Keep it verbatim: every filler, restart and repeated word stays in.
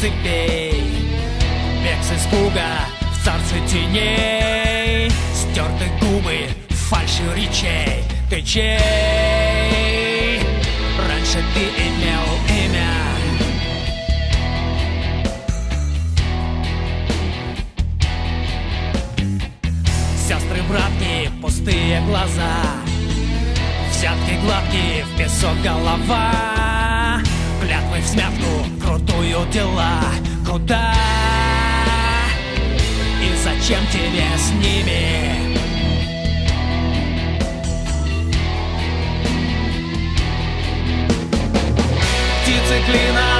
цепей, бег с испуга в царстве теней, стерты губы, фальши речей. Ты чей? Раньше ты имел имя. Сестры-братки, пустые глаза, взятки гладкие, в песок голова, клятвы в смятку, крутую дела. Куда и зачем тебе с ними? Птицы клина